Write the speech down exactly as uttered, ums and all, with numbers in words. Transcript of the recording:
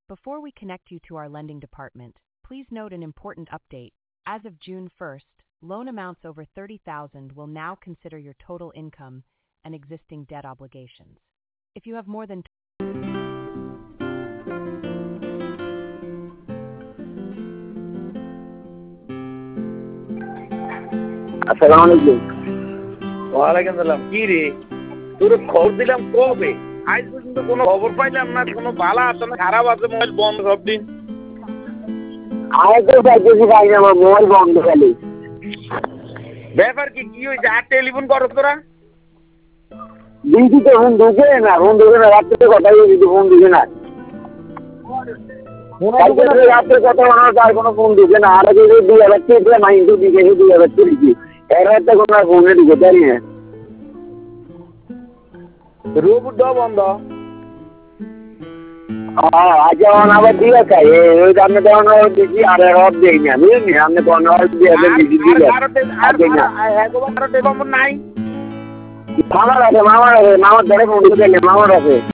Before we connect you to our lending department, please note an important update. As of June first, loan amounts over thirty thousand will now consider your total income and existing debt obligations. If you have more than আসসালামু আলাইকুম। ওয়ালাইকুম সালাম। কি রে, তোর খবর দিলাম কবে, আজ পর্যন্ত কোনো খবর পাইলাম না। কোনো ভালো আছে না খারাপ আছে? মোবাইল বন্ধ সব দিন। আমি তো চাইতেছি ভাই আমার মোবাইল বন্ধ খালি। ব্যাপার কি কি হয়েছে? আর টেলিফোন করো তোরা? দিদি তো ফোন ঢুকে না, ফোন ঢুকে না, রাত্রে কথা বলছি ফোন ঢুকে না। রাত্রে কথা বলার তার কোনো ফোন ঢুকে না। আর দুই হাজার চেয়েছিলাম মাইন্ড দিকে দুই হাজার চলেছি এর একটা কোনো ফোনে ঢুকে পারি না। রোবট বন্ধ। হ্যাঁ আচ্ছা আবার ঠিক আছে, ওই আপনি তখন দেখি আর রব দেই না বুঝলি, আপনি তখন নাই। মামার আছে, মামার আছে, মামার ধরে ফোন ঢুকে মামার আছে।